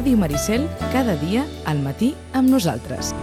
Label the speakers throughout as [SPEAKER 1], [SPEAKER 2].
[SPEAKER 1] Ràdio Maricel, cada dia al matí amb nosaltres.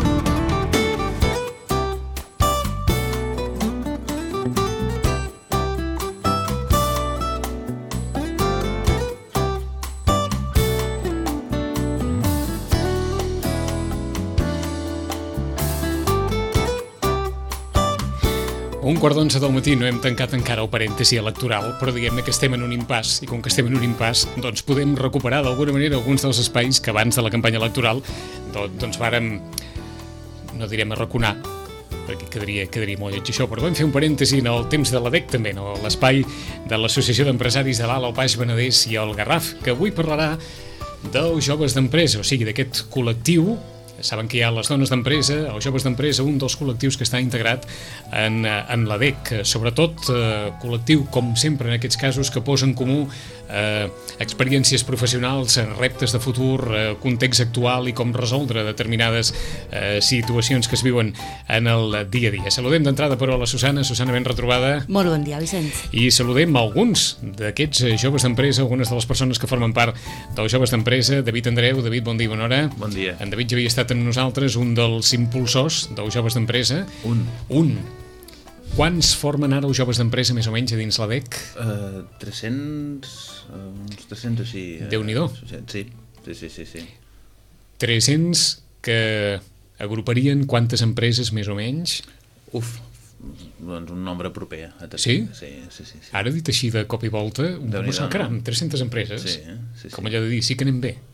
[SPEAKER 2] Un quart d'11 del matí, no hem tancat encara el parèntesi electoral, però diguem-ne que estem en un impàs, i com que estem en un impàs, doncs podem recuperar d'alguna manera alguns dels espais que abans de la campanya electoral doncs vàrem, no direm arraconar, perquè quedaria molt lleig això, però vam fer un parèntesi en el temps de l'ADEC també, no? L'espai de l'Associació d'Empresaris de l'Alt, el Baix Penedès i el Garraf, que avui parlarà dels joves d'empresa, o sigui, d'aquest col·lectiu. Saben que hi ha les dones d'empresa, els joves d'empresa, un dels col·lectius que està integrat en l'ADEC, sobretot col·lectiu, com sempre en aquests casos, que posa en comú experiències professionals, reptes de futur, context actual i com resoldre determinades situacions que es viuen en el dia a dia. Saludem d'entrada, però, a la Susana. Susana, ben retrobada.
[SPEAKER 3] Molt bon dia, Vicenç.
[SPEAKER 2] I saludem alguns d'aquests joves d'empresa, algunes de les persones que formen part dels joves d'empresa. David Andreu. David, bon dia i bona hora.
[SPEAKER 4] Bon dia.
[SPEAKER 2] En David ja havia estat amb nosaltres, un dels impulsors dels joves d'empresa. Un. Quants formen ara els joves d'empresa, més o menys, a dins l'ADEC?
[SPEAKER 4] 300, uns 300 així.
[SPEAKER 2] Déu-n'hi-do.
[SPEAKER 4] Sí.
[SPEAKER 2] 300 que agruparien quantes empreses, més o menys?
[SPEAKER 4] Doncs un nombre proper.
[SPEAKER 2] Sí?
[SPEAKER 4] Sí.
[SPEAKER 2] Ara, dit així de cop i volta, caram, 300 empreses.
[SPEAKER 4] Sí.
[SPEAKER 2] Com allò de dir, sí que anem bé.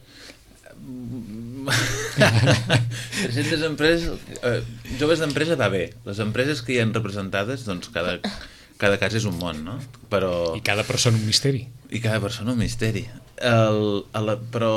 [SPEAKER 4] 300 empreses, joves d'empresa va bé. Les empreses que hi ha representades, doncs cada cas és un món, no? Però...
[SPEAKER 2] I cada persona un misteri.
[SPEAKER 4] Però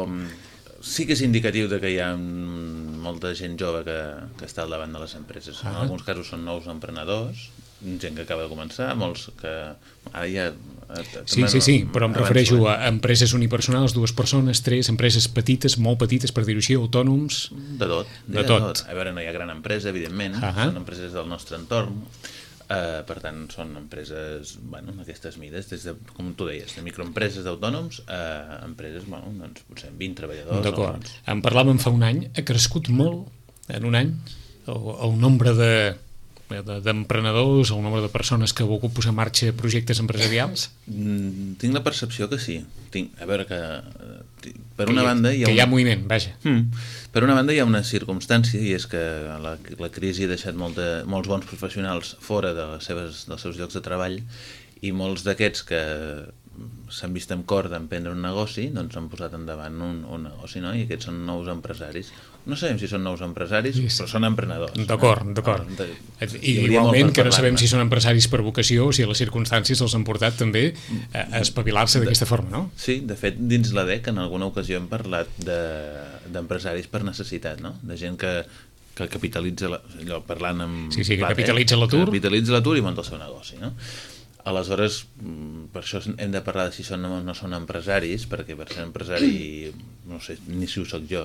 [SPEAKER 4] sí que és indicatiu de que hi ha molta gent jove que està al davant de les empreses. En alguns casos són nous emprenedors, gent que acaba de començar, molts que ara ja...
[SPEAKER 2] Sí, però em refereixo a empreses unipersonals, 2 persones, 3, empreses petites, molt petites, per dir-ho així, autònoms...
[SPEAKER 4] De tot. A veure, no hi ha gran empresa, evidentment, són empreses del nostre entorn, per tant, són empreses, d'aquestes mides, des de, com tu deies, de microempreses d'autònoms a empreses, doncs, potser 20 treballadors.
[SPEAKER 2] D'acord. En parlàvem fa un any, ha crescut molt, en un any, el nombre d'emprenedors, el nombre de persones que volgut posar en marxa projectes empresarials?
[SPEAKER 4] Tinc la percepció que sí. A veure que... Per una banda hi ha
[SPEAKER 2] moviment, vaja.
[SPEAKER 4] Per una banda hi ha una circumstància, i és que la crisi ha deixat molts bons professionals fora dels seus llocs de treball, i molts d'aquests que s'han vist amb cor d'emprendre un negoci, doncs han posat endavant un negoci, no? I aquests són nous empresaris. No sabem si són nous empresaris, però són emprenedors.
[SPEAKER 2] D'acord. I igualment que no sabem si són empresaris per vocació o si les circumstàncies els han portat també a espavilar-se d'aquesta forma, no?
[SPEAKER 4] Sí, de fet, dins l'ADEC en alguna ocasió hem parlat d'empresaris per necessitat, no? De gent que capitalitza, allò parlant amb...
[SPEAKER 2] Sí, que capitalitza l'atur.
[SPEAKER 4] Capitalitza l'atur i munta el seu negoci, no? Aleshores, per això hem de parlar de si són o no són empresaris, perquè per ser empresari, no sé ni si ho soc jo,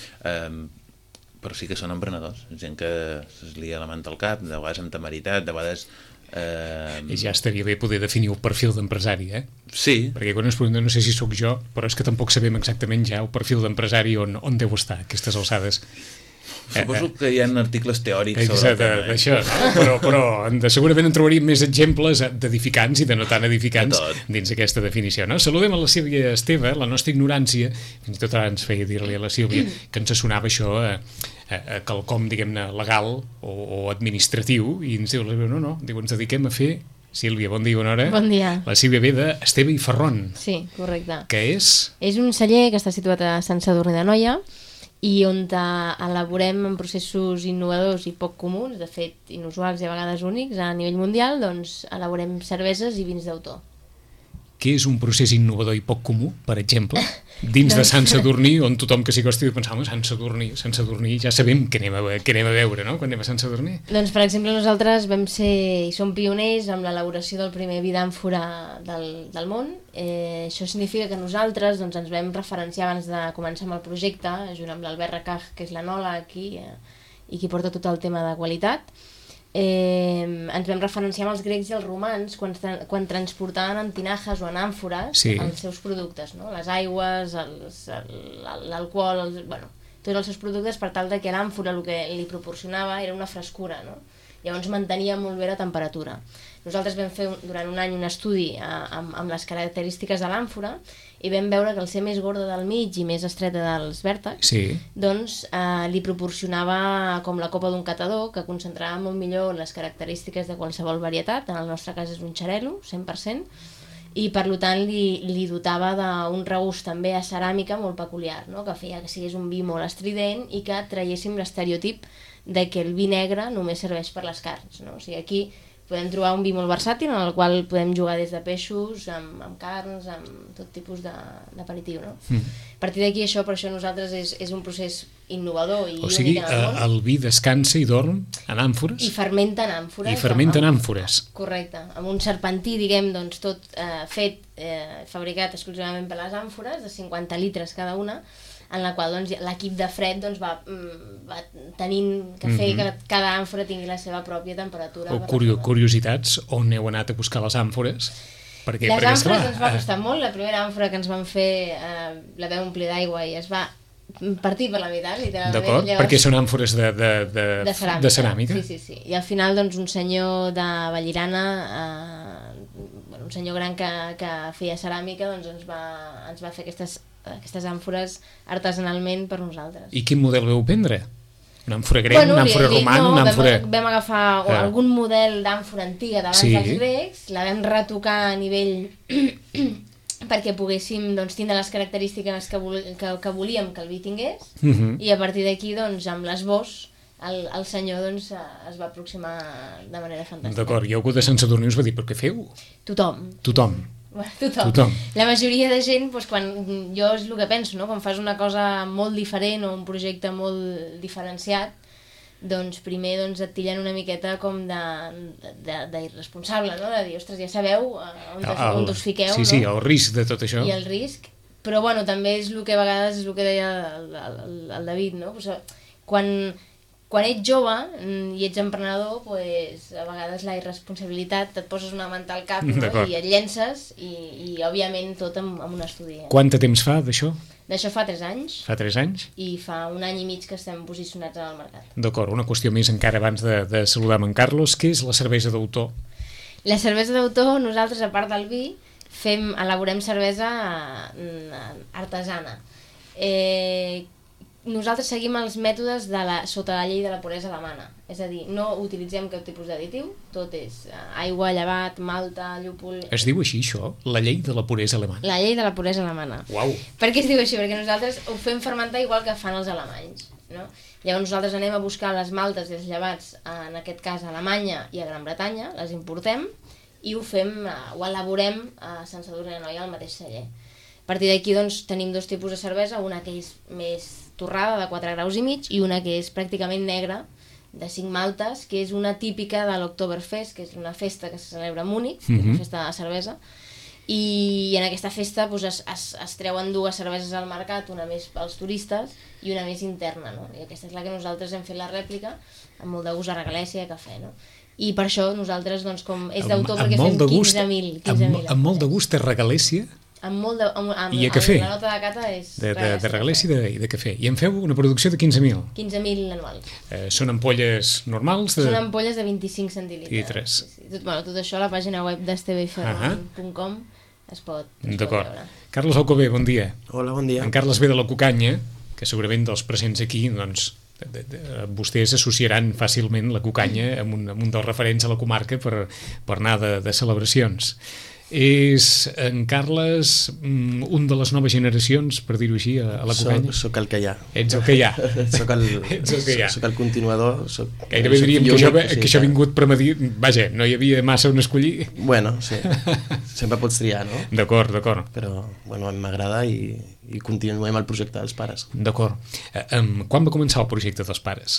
[SPEAKER 4] però sí que són emprenedors, gent que es lia la manta al cap, de vegades amb temeritat, de vegades...
[SPEAKER 2] I ja estaria bé poder definir el perfil d'empresari,
[SPEAKER 4] Sí.
[SPEAKER 2] Perquè quan ens pregunten, no sé si sóc jo, però és que tampoc sabem exactament ja el perfil d'empresari on deu estar a aquestes alçades.
[SPEAKER 4] Suposo que hi ha articles teòrics sobre
[SPEAKER 2] d'això, però segurament en trobaríem més exemples d'edificants i de no tan edificants dins aquesta definició, no? Saludem a la Sílvia Esteve, la nostra ignorància, fins i tot ara ens feia dir-li a la Sílvia que ens sonava això a quelcom, diguem-ne, legal o administratiu, i ens diu, no, ens dediquem a fer... Sílvia, bon dia, bona hora.
[SPEAKER 3] Bon dia.
[SPEAKER 2] La Sílvia ve d'Esteve i Ferron.
[SPEAKER 3] Sí, correcte.
[SPEAKER 2] Què és?
[SPEAKER 3] És un celler que està situat a Sant Sadurní d'Anoia, i on elaborem en processos innovadors i poc comuns, de fet inusuals i a vegades únics a nivell mundial, doncs elaborem cerveses i vins d'autor.
[SPEAKER 2] Què és un procés innovador i poc comú, per exemple, dins de Sant Sadurní, on tothom que s'hi costi pensar, Sant Sadurní, ja sabem què anem a veure, no?, quan anem a Sant Sadurní?
[SPEAKER 3] Doncs, per exemple, nosaltres vam ser i som pioners amb l'elaboració del primer vi d'àmfora del món. Això significa que nosaltres ens vam referenciar abans de començar amb el projecte, junt amb l'Albert Recaj, que és l'enòleg i qui porta tot el tema de qualitat. ens vam referenciar amb els grecs i els romans quan transportaven en tinajes o en àmfores els seus productes, no? Les aigües, l'alcohol, tots els seus productes, per tal de que l'àmfora el que li proporcionava era una frescura, no? Llavors mantenia molt bé la temperatura. Nosaltres vam fer durant un any un estudi amb les característiques de l'àmfora i vam veure que al ser més gorda del mig i més estreta dels vèrtexs, doncs li proporcionava com la copa d'un catador, que concentrava molt millor les característiques de qualsevol varietat, en el nostre cas és un xarel·lo, 100%, i per tant li dotava d'un regust també a ceràmica molt peculiar, no? Que feia que sigués un vi molt estrident i que traiéssim l'estereotip de que el vi negre només serveix per les carns, no? O sigui, aquí podem trobar un vi molt versàtil en el qual podem jugar des de peixos, amb carns, amb tot tipus d'aperitiu, no? A partir d'aquí, per això nosaltres és un procés innovador i
[SPEAKER 2] únic en el món. El vi descansa i dorm en àmfores?
[SPEAKER 3] I fermenta en àmfores.
[SPEAKER 2] I fermenta en àmfores.
[SPEAKER 3] Correcte, amb un serpentí, diguem, doncs tot fet, fabricat exclusivament per les àmfores, de 50 litres cada una, en la qual l'equip de fred va tenint que fer que cada àmfora tingui la seva pròpia temperatura.
[SPEAKER 2] Curiositats, on heu anat a buscar les àmfores?
[SPEAKER 3] Les àmfores ens va costar molt. La primera àmfora que ens van fer la vam omplir d'aigua i es va partir per la meitat, literalment.
[SPEAKER 2] D'acord, perquè són àmfores de ceràmica.
[SPEAKER 3] Sí. I al final un senyor de Vallirana, un senyor gran que feia ceràmica, ens va fer aquestes àmfores artesanalment per nosaltres.
[SPEAKER 2] I quin model veu prendre? Una àmfora grec, una àmfora romana, una àmfora...
[SPEAKER 3] Vam agafar algun model d'àmfora antiga d'abans dels grecs, la vam retocar a nivell perquè poguéssim tindre les característiques que volíem que el vi tingués, i a partir d'aquí, amb l'esbós, el senyor es va aproximar de manera fantàstica.
[SPEAKER 2] D'acord, i algú de Sant Sadurní us va dir, però què feu?
[SPEAKER 3] Tothom.
[SPEAKER 2] Tothom.
[SPEAKER 3] La majoria de gent, quan jo és el que penso, quan fas una cosa molt diferent o un projecte molt diferenciat, doncs primer et tillen una miqueta com d'irresponsable, no? De dir, ostres, ja sabeu on us fiqueu, no?
[SPEAKER 2] Sí, el risc de tot això.
[SPEAKER 3] I el risc, però també és el que a vegades és el que deia el David, no? Quan ets jove i ets emprenedor, a vegades la irresponsabilitat, et poses una manta al cap, no? I et llences i òbviament tot amb un estudi.
[SPEAKER 2] Quant de temps fa d'això?
[SPEAKER 3] D'això fa 3 anys.
[SPEAKER 2] Fa 3 anys?
[SPEAKER 3] I fa un any i mig que estem posicionats en el mercat.
[SPEAKER 2] D'acord, una qüestió més encara abans de saludar amb en Carlos. Què és la cervesa d'autor?
[SPEAKER 3] La cervesa d'autor, nosaltres, a part del vi, elaborem cervesa artesana. Nosaltres seguim els mètodes sota la llei de la puresa alemana, és a dir, no utilitzem cap tipus d'additiu, tot és aigua, llevat, malta, llúpol...
[SPEAKER 2] Es diu així, això? La llei de la puresa alemana?
[SPEAKER 3] La llei de la puresa alemana.
[SPEAKER 2] Uau!
[SPEAKER 3] Per què es diu així? Perquè nosaltres ho fem fermentar igual que fan els alemanys, no? Llavors nosaltres anem a buscar les maltes i els llevats, en aquest cas a Alemanya i a Gran Bretanya, les importem i ho elaborem a Sant Sadurní d'Anoia, al mateix celler. A partir d'aquí tenim 2 tipus de cervesa, una que és més torrada, de 4 graus i mig, i una que és pràcticament negra, de 5 maltes, que és una típica de l'Oktoberfest, que és una festa que se celebra a Múnich, una festa de cervesa, i en aquesta festa es treuen 2 cerveses al mercat, una més pels turistes i una més interna, no? I aquesta és la que nosaltres hem fet la rèplica, amb molt de gust a regalèssia i a cafè, no? I per això nosaltres, com és d'autor, perquè fem 15.000.
[SPEAKER 2] Amb molt de gust a regalèssia? I a cafè?
[SPEAKER 3] La nota de cata és...
[SPEAKER 2] De regalèssia i de cafè. I en feu una producció de 15.000?
[SPEAKER 3] 15.000 anuals.
[SPEAKER 2] Són ampolles normals?
[SPEAKER 3] Són ampolles de 25 centilitres. Tot això a la pàgina web d'esteveferron.com es pot veure.
[SPEAKER 2] D'acord. Carlos Alcover, bon dia.
[SPEAKER 5] Hola, bon dia.
[SPEAKER 2] En Carles ve de la Cucanya, que segurament dels presents aquí, vostès associaran fàcilment la Cucanya amb un dels referents a la comarca per anar de celebracions. És en Carles un de les noves generacions, per dir-ho així, a la Cucanya?
[SPEAKER 5] Soc el que hi ha.
[SPEAKER 2] Ets el que hi ha.
[SPEAKER 5] Soc el continuador.
[SPEAKER 2] Gairebé diríem que això ha vingut premedit. Vaja, no hi havia massa on escollir.
[SPEAKER 5] Bueno, sí. Sempre pots triar, no?
[SPEAKER 2] D'acord.
[SPEAKER 5] Però, bueno, m'agrada i continuem el projecte dels pares.
[SPEAKER 2] D'acord. Quan va començar el projecte dels pares?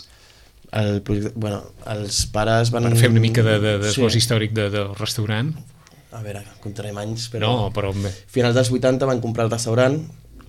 [SPEAKER 5] Els pares van...
[SPEAKER 2] Per fer una mica d'esbós històric del restaurant.
[SPEAKER 5] A veure, comptarem anys,
[SPEAKER 2] però... No, però bé.
[SPEAKER 5] Finals dels 80 van comprar el restaurant,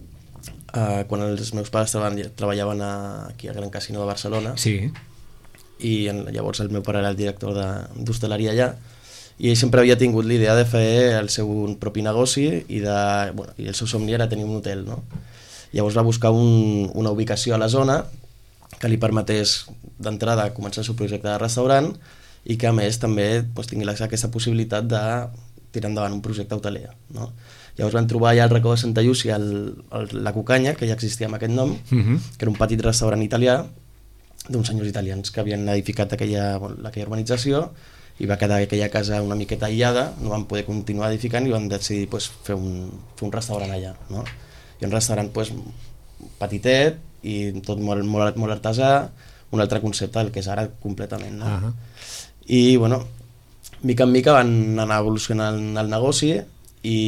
[SPEAKER 5] quan els meus pares treballaven aquí al Gran Casino de Barcelona.
[SPEAKER 2] Sí.
[SPEAKER 5] i llavors el meu pare era el director d'hostaleria allà, i ell sempre havia tingut l'idea de fer el seu propi negoci i el seu somni era tenir un hotel, no? Llavors va buscar una ubicació a la zona que li permetés d'entrada començar el seu projecte de restaurant i que a més també tingués aquesta possibilitat de tirar endavant un projecte hoteler, no? Llavors vam trobar allà al racó de Santa Llúcia la Cucanya, que ja existia amb aquest nom, que era un petit restaurant italià d'uns senyors italians que havien edificat aquella urbanització, i va quedar aquella casa una miqueta aïllada, no vam poder continuar edificant i vam decidir fer un restaurant allà, no? I un restaurant petitet i tot molt artesà, un altre concepte del que és ara completament, no? I bueno, mica en mica van anar evolucionant el negoci i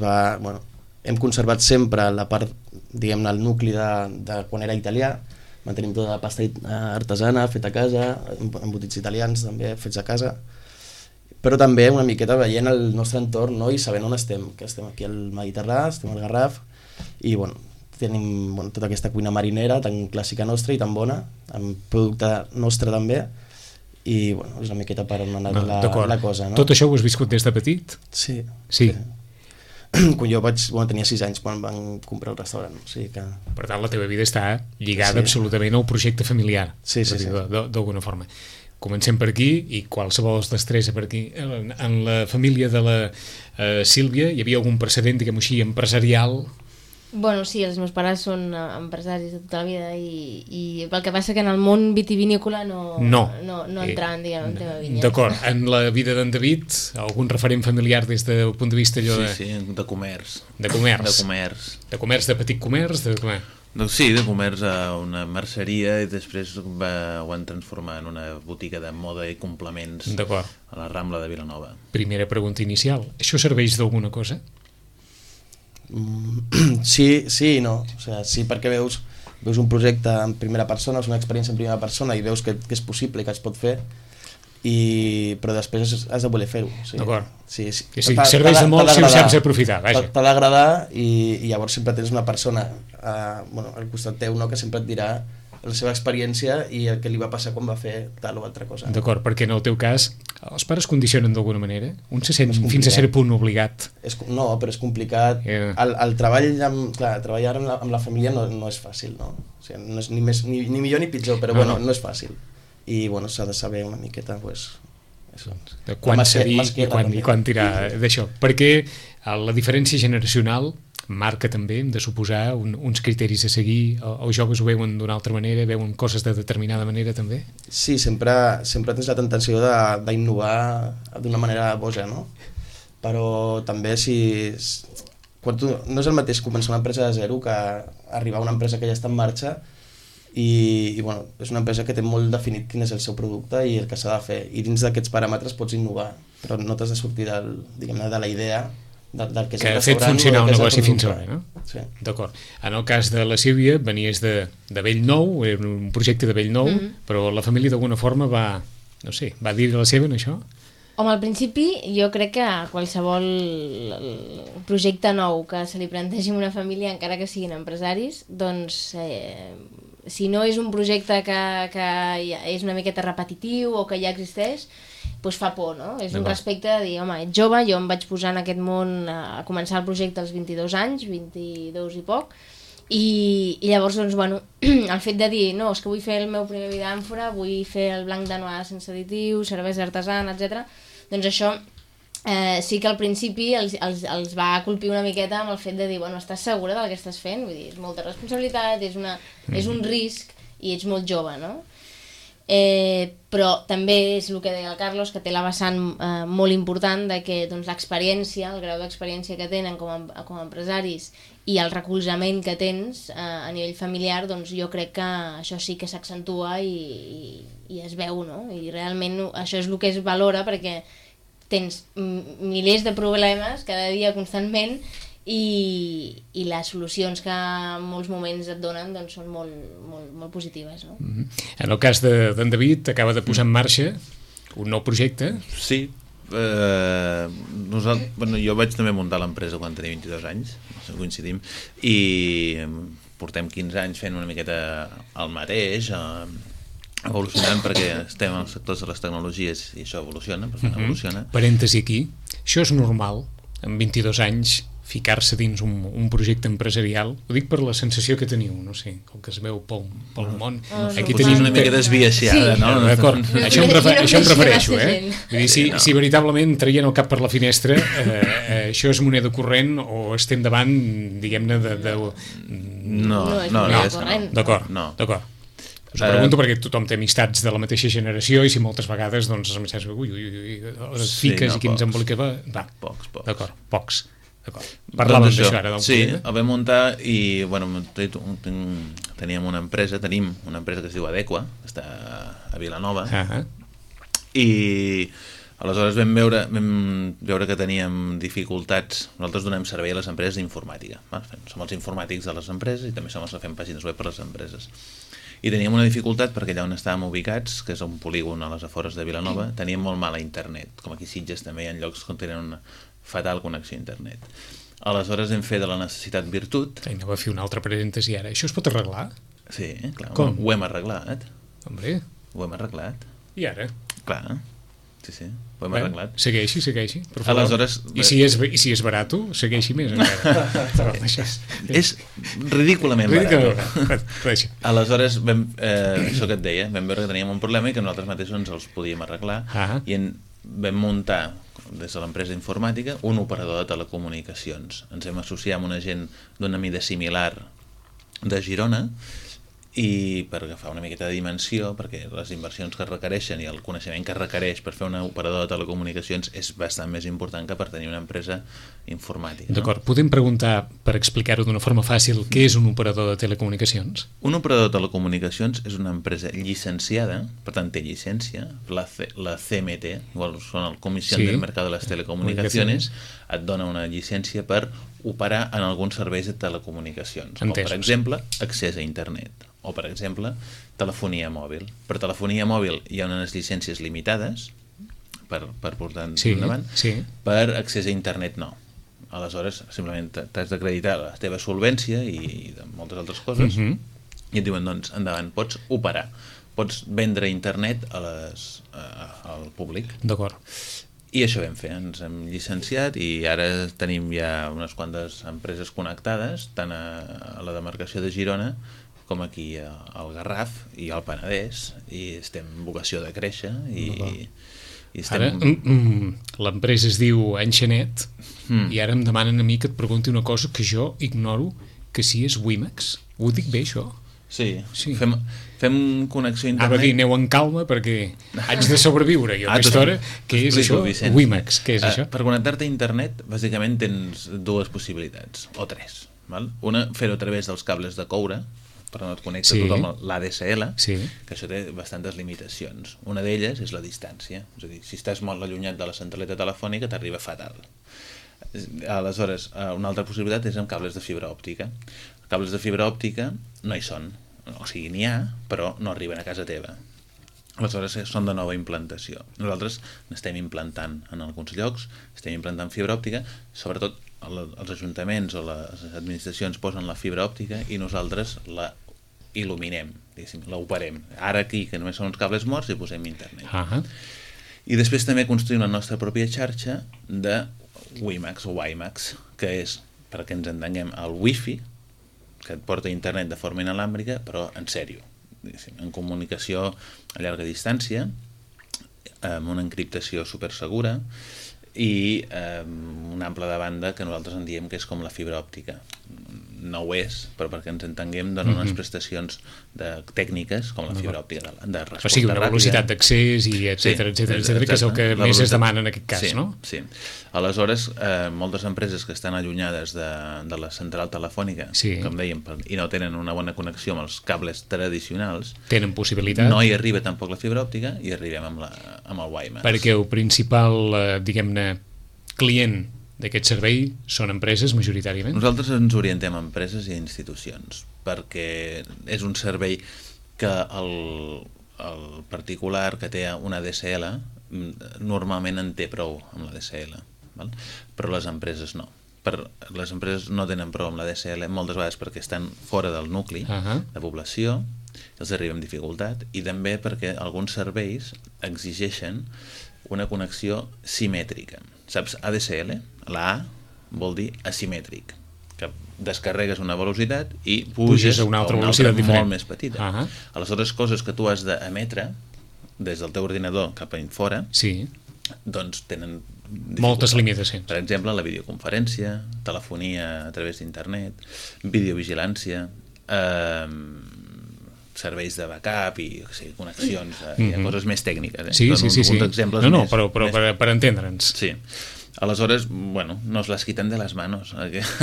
[SPEAKER 5] hem conservat sempre la part, diguem-ne, el nucli de quan era italià. Mantenim tota la pasta artesana feta a casa, embotits italians també fets a casa, però també una miqueta veient el nostre entorn, no? I sabent on estem, que estem aquí al Mediterrani, estem al Garraf, i tenim tota aquesta cuina marinera tan clàssica nostra i tan bona, amb producte nostre també, i és una miqueta per on ha anat la cosa, no?
[SPEAKER 2] Tot això ho has viscut des de petit?
[SPEAKER 5] Sí. Quan jo tenia 6 anys quan van comprar el restaurant, o sigui que...
[SPEAKER 2] Per tant, la teva vida està lligada absolutament al projecte familiar,
[SPEAKER 5] sí.
[SPEAKER 2] d'alguna forma. Comencem per aquí, i qualsevol destresa per aquí. En la família de la Sílvia hi havia algun precedent, diguem-ho així, empresarial?
[SPEAKER 3] Bueno, sí, els meus pares són empresaris de tota la vida i el que passa que en el món vitivinícola no entraven, diguem, en tema vinyes.
[SPEAKER 2] D'acord. En la vida d'en David, algun referent familiar des del punt de vista allò
[SPEAKER 4] Sí, de comerç.
[SPEAKER 2] De comerç.
[SPEAKER 4] De comerç.
[SPEAKER 2] De petit comerç?
[SPEAKER 4] Sí, de comerç a una merceria i després ho han transformat en una botiga de moda i complements a la Rambla de Vilanova.
[SPEAKER 2] Primera pregunta inicial. Això serveix d'alguna cosa?
[SPEAKER 5] Sí i no. O sigui, sí, perquè veus un projecte en primera persona, és una experiència en primera persona i veus que és possible i que es pot fer, però després has de voler fer-ho.
[SPEAKER 2] D'acord.
[SPEAKER 5] Sí.
[SPEAKER 2] Serveix de molt si ho saps aprofitar.
[SPEAKER 5] T'ha d'agradar i llavors sempre tens una persona al costat teu, que sempre et dirà la seva experiència i el que li va passar quan va fer tal o altra cosa.
[SPEAKER 2] D'acord, perquè en el teu cas els pares condicionen d'alguna manera? Un se sent fins a cert punt obligat?
[SPEAKER 5] No, però és complicat. El treball treballar amb la família no és fàcil, no? O sigui, no és ni millor ni pitjor, però no és fàcil. I s'ha de saber una miqueta
[SPEAKER 2] quan cedir i quan tirar d'això. Perquè la diferència generacional marca també, hem de suposar, uns criteris a seguir. Els joves ho veuen d'una altra manera, veuen coses de determinada manera també?
[SPEAKER 5] Sí, sempre tens la tentació d'innovar d'una manera boja, no? Però també no és el mateix començar una empresa de zero que arribar a una empresa que ja està en marxa i és una empresa que té molt definit quin és el seu producte i el que s'ha de fer, i dins d'aquests paràmetres pots innovar, però no t'has de sortir de la idea del que
[SPEAKER 2] ha fet funcionar el negoci fins ara, no? Sí. D'acord. En el cas de la Sílvia venies de Bellnou, era un projecte de Bellnou, però la família d'alguna forma va dir la seva en això?
[SPEAKER 3] Home, al principi jo crec que qualsevol projecte nou que se li plantegi una família, encara que siguin empresaris, doncs si no és un projecte que és una miqueta repetitiu o que ja existeix, doncs fa por, no? És un respecte de dir, home, ets jove, jo em vaig posar en aquest món a començar el projecte als 22 anys, 22 i poc, i llavors, doncs, el fet de dir, no, és que vull fer el meu primer vi d'àmfora, vull fer el blanc de noir sense additius, cervesa artesana, etc. Doncs això sí que al principi els va colpir una miqueta amb el fet de dir, estàs segura del que estàs fent? Vull dir, és molta responsabilitat, és un risc i ets molt jove, no? Però també és el que deia el Carlos, que té la vessant molt important de que l'experiència, el grau d'experiència que tenen com a empresaris i el recolzament que tens a nivell familiar, doncs jo crec que això sí que s'accentua i es veu, no? I realment això és el que es valora, perquè tens milers de problemes cada dia constantment i les solucions que en molts moments et donen doncs són molt, molt, molt positives, no?
[SPEAKER 2] En el cas d'en David, acaba de posar en marxa un nou projecte.
[SPEAKER 4] Sí, jo vaig també muntar l'empresa quan tenia 22 anys, coincidim, i portem 15 anys fent una miqueta el mateix, evolucionant perquè estem als sectors de les tecnologies i això evoluciona, per tant evoluciona.
[SPEAKER 2] Parèntesi aquí, això és normal, amb 22 anys, ficar-se dins un projecte empresarial? Ho dic per la sensació que teniu, no sé, com que es veu pel món. Aquí
[SPEAKER 4] Potser és una mica desviaciada, no?
[SPEAKER 2] D'acord, això em refereixo, Vull dir, si veritablement traient el cap per la finestra, això és moneda corrent o estem davant, diguem-ne,
[SPEAKER 4] No,
[SPEAKER 2] D'acord. Us ho pregunto perquè tothom té amistats de la mateixa generació i si moltes vegades doncs els amistats les fiques i quins emboliques
[SPEAKER 4] pocs.
[SPEAKER 2] D'acord, pocs. Parlàvem d'això ara.
[SPEAKER 4] Sí, el vam muntar i tenim una empresa que es diu Adequa, està a Vilanova, i aleshores vam veure que teníem dificultats. Nosaltres donem servei a les empreses d'informàtica, som els informàtics de les empreses i també som els que fem pàgines web per a les empreses. I teníem una dificultat perquè allà on estàvem ubicats, que és un polígon a les afores de Vilanova, teníem molt mala internet, com aquí a Sitges també hi ha llocs on tenen una fatal connexió a internet. Aleshores hem fet de la necessitat virtut.
[SPEAKER 2] Anava a fer un altre parèntesi ara. Això es pot arreglar?
[SPEAKER 4] Sí, clar.
[SPEAKER 2] Com?
[SPEAKER 4] Ho hem arreglat.
[SPEAKER 2] Hombre.
[SPEAKER 4] Ho hem arreglat.
[SPEAKER 2] I ara?
[SPEAKER 4] Clar. Sí, ho hem arreglat.
[SPEAKER 2] Segueixi, per favor.
[SPEAKER 4] Aleshores...
[SPEAKER 2] I si és barato, segueixi més encara.
[SPEAKER 4] És ridículament barat. Aleshores, això que et deia, vam veure que teníem un problema i que nosaltres mateixos ens els podíem arreglar i vam muntar des de l'empresa informàtica un operador de telecomunicacions. Ens vam associar amb una gent d'una mida similar de Girona i per agafar una miqueta de dimensió, perquè les inversions que requereixen i el coneixement que requereix per fer un operador de telecomunicacions és bastant més important que per tenir una empresa informàtica.
[SPEAKER 2] D'acord, podem preguntar, per explicar-ho d'una forma fàcil, què és un operador de telecomunicacions?
[SPEAKER 4] Un operador de telecomunicacions és una empresa llicenciada, per tant té llicència, la CMT, igual són el Comisión del Mercado de las Telecomunicaciones, et dona una llicència per operar en alguns serveis de telecomunicacions, com per exemple accés a internet, o per exemple telefonia mòbil. Per telefonia mòbil hi ha unes llicències limitades per portar endavant, per accés a internet no. Aleshores simplement t'has d'acreditar la teva solvència i de moltes altres coses i et diuen doncs endavant, pots operar, pots vendre internet al públic.
[SPEAKER 2] D'acord.
[SPEAKER 4] I això vam fer, ens hem llicenciat i ara tenim ja unes quantes empreses connectades, tant a la demarcació de Girona com aquí al Garraf i al Penedès, i estem en vocació de créixer i estem...
[SPEAKER 2] Ara l'empresa es diu Enxanet i ara em demanen a mi que et pregunti una cosa que jo ignoro, que si és Wimax. Ho dic bé, això?
[SPEAKER 4] Sí. Fem connexió a internet.
[SPEAKER 2] Ara dir, aneu en calma perquè haig de sobreviure jo a aquesta hora. Què és això? Wimax, què és això?
[SPEAKER 4] Per connectar-te a internet, bàsicament tens dues possibilitats, o tres. Una, fer-ho a través dels cables de coure, però no et connecta tothom a l'ADSL, que això té bastantes limitacions. Una d'elles és la distància. És a dir, si estàs molt allunyat de la centraleta telefònica, t'arriba fatal. Aleshores, una altra possibilitat és amb cables de fibra òptica. Cables de fibra òptica no hi són, o sigui, n'hi ha, però no arriben a casa teva. Aleshores són de nova implantació. Nosaltres n'estem implantant en alguns llocs, estem implantant fibra òptica, sobretot els ajuntaments o les administracions posen la fibra òptica i nosaltres la il·luminem, l'operem. Ara aquí, que només són uns cables morts, hi posem internet. I després també construïm la nostra pròpia xarxa de WiMAX o WiMAX, que és, perquè ens entenguem, el Wi-Fi, que et porta internet de forma inalàmbrica, però en sèrio, en comunicació a llarga distància, amb una encriptació supersegura i un ample de banda que nosaltres en diem que és com la fibra òptica. No ho és, però perquè ens entenguem dona unes prestacions tècniques com la fibra òptica de resposta ràpida.
[SPEAKER 2] O sigui, una velocitat d'accés i etcètera, que és el que més es demana en aquest cas, no?
[SPEAKER 4] Sí. Aleshores, moltes empreses que estan allunyades de la central telefònica, com dèiem, i no tenen una bona connexió amb els cables tradicionals,
[SPEAKER 2] tenen possibilitat.
[SPEAKER 4] No hi arriba tampoc la fibra òptica i arribem amb el WiMAX.
[SPEAKER 2] Perquè el principal, diguem-ne, client d'aquest servei són empreses majoritàriament?
[SPEAKER 4] Nosaltres ens orientem a empreses i a institucions, perquè és un servei que el particular que té una DSL normalment en té prou amb la DSL, però les empreses no. Les empreses no tenen prou amb la DSL moltes vegades perquè estan fora del nucli de població els arriba amb dificultat, i també perquè alguns serveis exigeixen una connexió simètrica. Saps, ADSL? La A vol dir asimètric, que descarregues una velocitat i puges
[SPEAKER 2] a una altra
[SPEAKER 4] velocitat
[SPEAKER 2] diferent,
[SPEAKER 4] molt més petita. Aleshores, coses que tu has d'emetre des del teu ordinador cap a fora,
[SPEAKER 2] sí,
[SPEAKER 4] doncs tenen
[SPEAKER 2] moltes limitacions.
[SPEAKER 4] Per exemple, la videoconferència, telefonia a través d'internet, videovigilància, serveis de backup i connexions, hi ha coses més tècniques.
[SPEAKER 2] Sí. No, però
[SPEAKER 4] més...
[SPEAKER 2] per entendre'ns.
[SPEAKER 4] Sí. Aleshores, bueno, nos las quitan de les manos.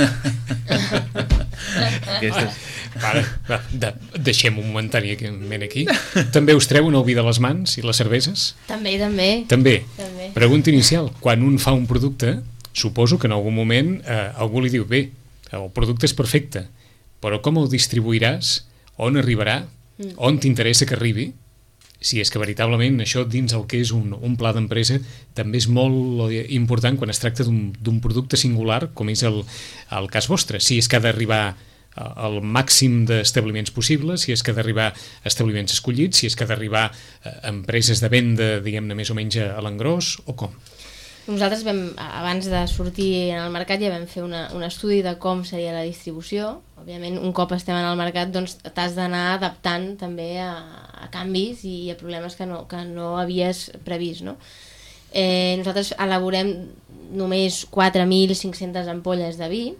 [SPEAKER 2] Deixem un momentàniament aquí. També us treuen el vi de les mans i les cerveses? També. Pregunta inicial. Quan un fa un producte, suposo que en algun moment algú li diu, bé, el producte és perfecte, però com el distribuiràs? On arribarà? On t'interessa que arribi? Si és que veritablement això dins el que és un pla d'empresa també és molt important quan es tracta d'un producte singular com és el cas vostre. Si és que ha d'arribar al màxim d'establiments possibles, si és que ha d'arribar a establiments escollits, si és que ha d'arribar a empreses de venda, diguem-ne, més o menys a l'engròs, o com?
[SPEAKER 3] Nosaltres abans de sortir en el mercat ja vam fer un estudi de com seria la distribució. Òbviament, un cop estem en el mercat, doncs t'has d'anar adaptant també a canvis i a problemes que no havies previst, no? Nosaltres elaborem només 4.500 ampolles de vi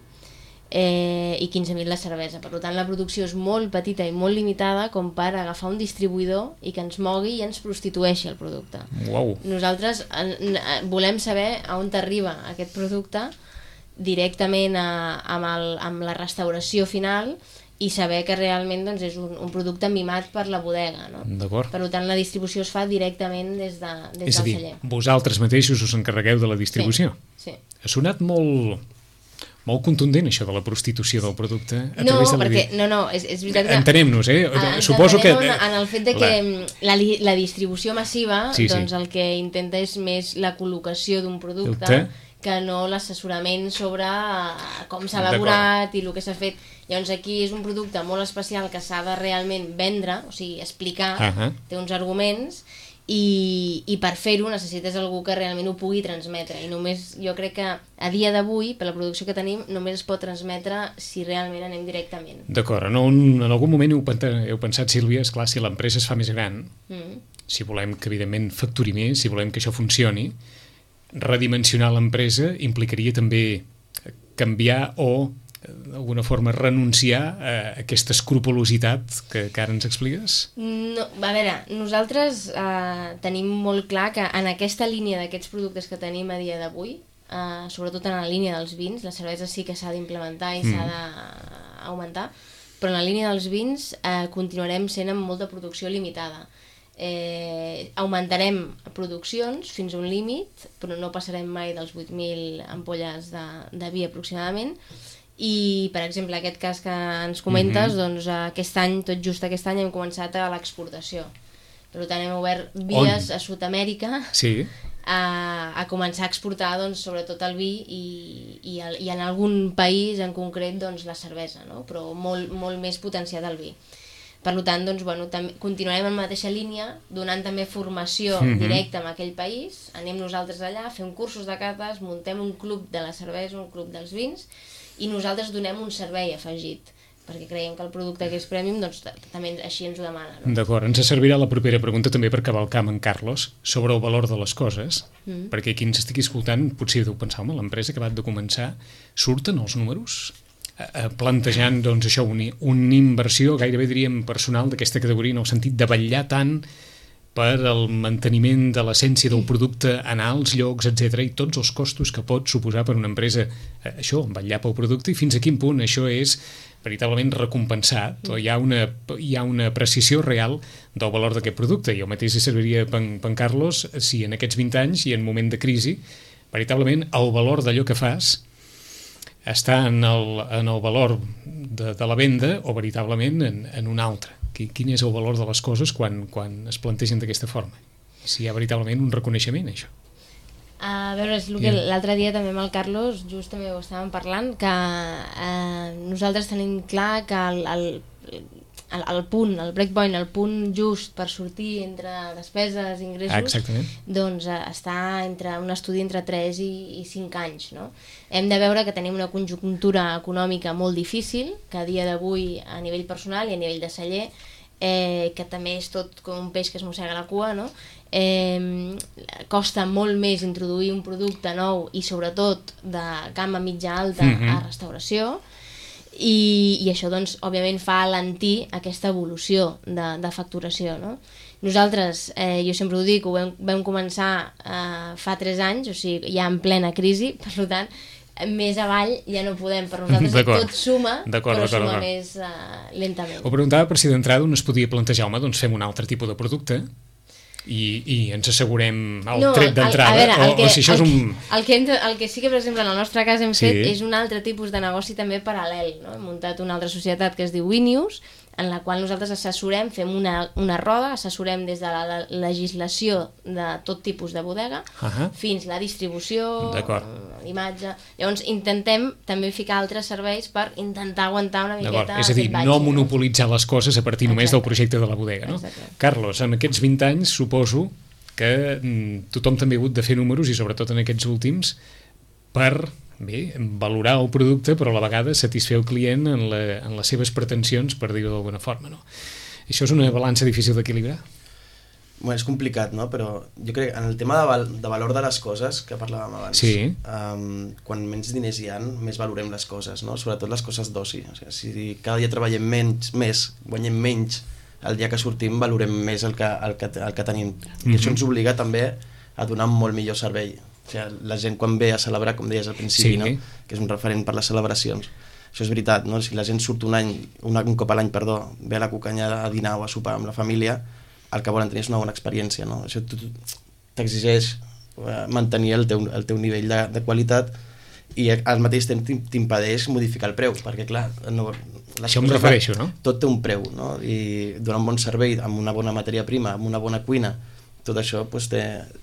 [SPEAKER 3] i 15.000 de cervesa. Per tant, la producció és molt petita i molt limitada com per agafar un distribuïdor i que ens mogui i ens prostitueixi el producte.
[SPEAKER 2] Uau.
[SPEAKER 3] Nosaltres volem saber a on t'arriba aquest producte directament amb la restauració final i saber que realment doncs, és un producte mimat per la bodega. No?
[SPEAKER 2] D'acord.
[SPEAKER 3] Per tant, la distribució es fa directament des del celler.
[SPEAKER 2] Vosaltres mateixos us encarregueu de la distribució?
[SPEAKER 3] Sí.
[SPEAKER 2] Ha sonat molt contundent això de la prostitució del producte a
[SPEAKER 3] no,
[SPEAKER 2] través de
[SPEAKER 3] perquè és veritat que
[SPEAKER 2] entenem-nos, suposo que
[SPEAKER 3] en el fet de que la distribució massiva doncs el que intenta és més la col·locació d'un producte que no l'assessorament sobre com s'ha elaborat i el que s'ha fet. Llavors aquí és un producte molt especial que s'ha de realment vendre, o sigui, explicar, té uns arguments i per fer-ho necessites algú que realment ho pugui transmetre, i només jo crec que a dia d'avui, per la producció que tenim, només es pot transmetre si realment anem directament.
[SPEAKER 2] D'acord, en algun moment heu pensat, Sílvia, esclar, si l'empresa es fa més gran, si volem que evidentment facturi més, si volem que això funcioni, redimensionar l'empresa implicaria també canviar o d'alguna forma renunciar a aquesta escrupolositat que ara ens expliques?
[SPEAKER 3] No, a veure, nosaltres tenim molt clar que en aquesta línia d'aquests productes que tenim a dia d'avui, sobretot en la línia dels vins, la cervesa sí que s'ha d'implementar i s'ha d'augmentar, però en la línia dels vins continuarem sent amb molta producció limitada. Augmentarem produccions fins a un límit, però no passarem mai dels 8.000 ampolles de vi aproximadament. I, per exemple, aquest cas que ens comentes, doncs aquest any, tot just aquest any, hem començat a l'exportació. Per tant, hem obert vies a Sud-amèrica a començar a exportar, doncs, sobretot el vi i en algun país en concret doncs, la cervesa, no? Però molt més potenciat el vi. Per tant, doncs, bueno, continuarem en la mateixa línia, donant també formació directa en aquell país. Anem nosaltres allà, fem cursos de cates, muntem un club de la cervesa, un club dels vins, i nosaltres donem un servei afegit, perquè creiem que el producte que és premium doncs, també així ens ho demana. No?
[SPEAKER 2] D'acord, ens servirà la propera pregunta també per cavalcar amb en Carlos sobre el valor de les coses, perquè qui ens estigui escoltant potser deu pensar, home, l'empresa que ha de començar, surten els números plantejant doncs, això, una inversió gairebé diríem personal d'aquesta categoria en el sentit de vetllar tant per al manteniment de l'essència del producte, anar als llocs, etc, i tots els costos que pot suposar per una empresa això, vetllar pel producte, i fins a quin punt això és veritablement recompensat, o hi ha una precisió real del valor d'aquest producte. I el mateix serviria per en Carlos si en aquests 20 anys i en moment de crisi, veritablement el valor d'allò que fas està en el valor de la venda o veritablement en un altre. Quin és el valor de les coses quan es plantegen d'aquesta forma? Si hi ha veritablement un reconeixement, això.
[SPEAKER 3] A veure, és el que l'altre dia també amb el Carlos, just també ho estàvem parlant, que nosaltres tenim clar que el punt, el breakpoint, el punt just per sortir entre despeses i ingressos, doncs està entre un estudi entre 3 i 5 anys, no? Hem de veure que tenim una conjuntura econòmica molt difícil, que a dia d'avui a nivell personal i a nivell de celler, que també és tot com un peix que es mossega la cua, no? Costa molt més introduir un producte nou i sobretot de gamma mitja alta a restauració, i això doncs òbviament fa alentir aquesta evolució de facturació, no? Nosaltres, jo sempre ho dic, vam començar fa 3 anys, o sigui, ja en plena crisi, per tant més avall ja no podem, per nosaltres tot suma, però suma més lentament.
[SPEAKER 2] Ho preguntava per si d'entrada un es podia plantejar, home, doncs fem un altre tipus de producte i ens assegurem el tret d'entrada, o si això és un...
[SPEAKER 3] El que sí que, per exemple, en el nostre cas hem fet és un altre tipus de negoci també paral·lel, no? Hem muntat una altra societat que es diu Winius, en la qual nosaltres assessorem, fem una roda, assessorem des de la legislació de tot tipus de bodega fins la distribució, l'imatge. Llavors intentem també ficar altres serveis per intentar aguantar una miqueta...
[SPEAKER 2] És a dir, no monopolitzar les coses a partir només del projecte de la bodega, no? Carlos, en aquests 20 anys suposo que tothom també ha hagut de fer números, i sobretot en aquests últims, per... Bé, valorar el producte, però a la vegada satisfer el client en les seves pretensions, per dir-ho d'alguna forma, no? Això és una balança difícil d'equilibrar?
[SPEAKER 5] Bueno, és complicat, no? Però jo crec que en el tema de valor de les coses, que parlàvem abans, quan menys diners hi ha, més valorem les coses, no? Sobretot les coses d'oci. O sigui, si cada dia treballem més, guanyem menys, el dia que sortim valorem més el que tenim. I això ens obliga també a donar un molt millor servei. O sigui, la gent quan ve a celebrar, com deies al principi, no? Que és un referent per les celebracions, això és veritat, no? Si la gent surt un cop a l'any, ve a la Cucanya a dinar o a sopar amb la família, el que volen tenir és una bona experiència, no? Això t'exigeix mantenir el teu nivell de qualitat, i al mateix temps t'impedeix modificar el preu, perquè clar,
[SPEAKER 2] això em refereixo, no?
[SPEAKER 5] Tot té un preu, no? I donar un bon servei amb una bona matèria prima, amb una bona cuina, tot això té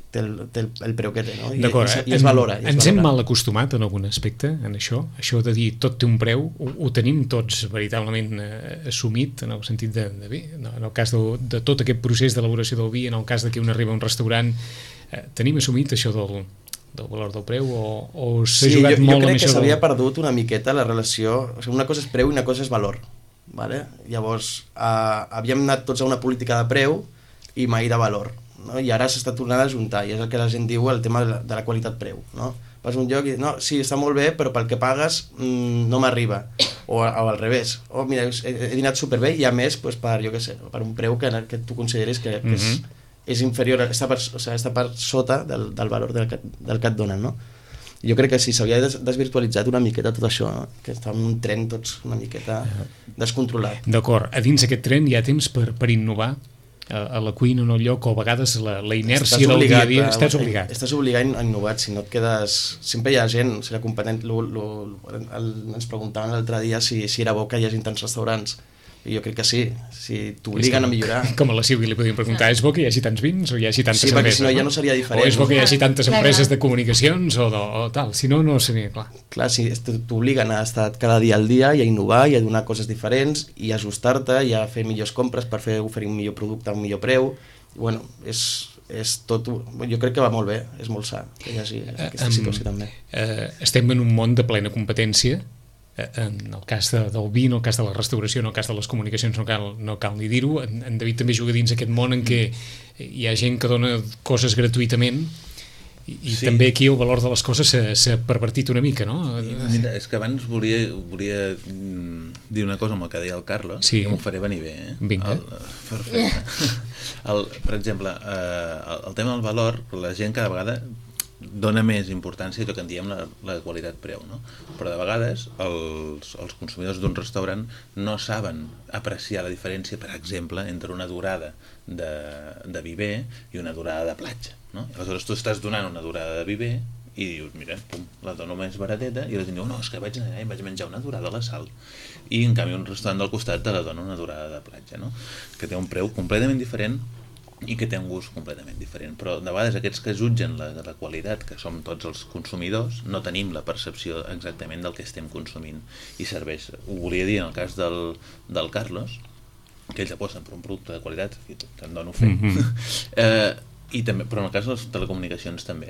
[SPEAKER 5] el preu que té, no? I es valora.
[SPEAKER 2] Ens hem mal acostumat en algun aspecte, en això de dir tot té un preu, ho tenim tots veritablement assumit, en el sentit de bé, en el cas de tot aquest procés d'elaboració del vi, en el cas de que un arriba a un restaurant, tenim assumit això del valor del preu, o s'ha jugat molt amb això?
[SPEAKER 5] Jo crec que s'havia perdut una miqueta la relació, o sigui, una cosa és preu i una cosa és valor, vale? Llavors havíem anat tots a una política de preu i mai de valor, no? I ara s'està tornant a juntar, i és el que la gent diu, el tema de la qualitat-preu, no? Vas a un lloc i no, sí, està molt bé, però pel que pagues no m'arriba, o al revés, mira, he dinat superbé i a més per un preu que tu consideris que és inferior, està per sota del valor del que et donen, no? Jo crec que sí, s'havia desvirtualitzat una miqueta tot això, no? Que està en un tren tots una miqueta descontrolat.
[SPEAKER 2] D'acord, a dins aquest tren hi ha temps per innovar a la cuina en el lloc, o a vegades la inèrcia del dia a dia, estàs obligat.
[SPEAKER 5] Estàs obligat a innovar, si no et quedes... Sempre hi ha gent, si la competent... Ens preguntaven l'altre dia si era bo que hi hagi tants restaurants. I jo crec que sí, si t'obliguen a millorar...
[SPEAKER 2] Com a la Sílvia li podíem preguntar, és bo que hi hagi tants vins o hi hagi tantes
[SPEAKER 5] empreses? Sí, perquè si no ja no seria diferent.
[SPEAKER 2] O és bo que hi hagi tantes empreses de comunicacions o tal, si no, no seria clar.
[SPEAKER 5] Clar, si t'obliguen a estar cada dia al dia i a innovar i a donar coses diferents i a ajustar-te i a fer millors compres per oferir un millor producte a un millor preu. Bueno, és tot... Jo crec que va molt bé, és molt sa que hi hagi aquesta situació també.
[SPEAKER 2] Estem en un món de plena competència, en el cas del vi, en el cas de la restauració, en el cas de les comunicacions no cal ni dir-ho. En David també juga dins aquest món en què hi ha gent que dona coses gratuïtament i també aquí el valor de les coses s'ha pervertit una mica, no?
[SPEAKER 4] Mira, és que abans volia dir una cosa amb el que deia el Carlos, que m'ho faré venir bé.
[SPEAKER 2] Vinga.
[SPEAKER 4] Perfecte. Per exemple, el tema del valor, la gent cada vegada dona més importància a tot que en diem la qualitat-preu, no? Però de vegades els consumidors d'un restaurant no saben apreciar la diferència, per exemple, entre una durada de viver i una durada de platja, no? Aleshores tu estàs donant una durada de viver i dius, mira, pum, la dono més barateta, i la gent diu, no, és que vaig anar i vaig menjar una durada a la Sal, i en canvi un restaurant del costat te la dona una durada de platja, no? Que té un preu completament diferent i que té un gust completament diferent, però de vegades aquests que jutgen la qualitat, que som tots els consumidors, no tenim la percepció exactament del que estem consumint i serveix. Ho volia dir en el cas del Carlos, que ells aposten per un producte de qualitat, i te'n dono fe. I també, però en el cas de les telecomunicacions també.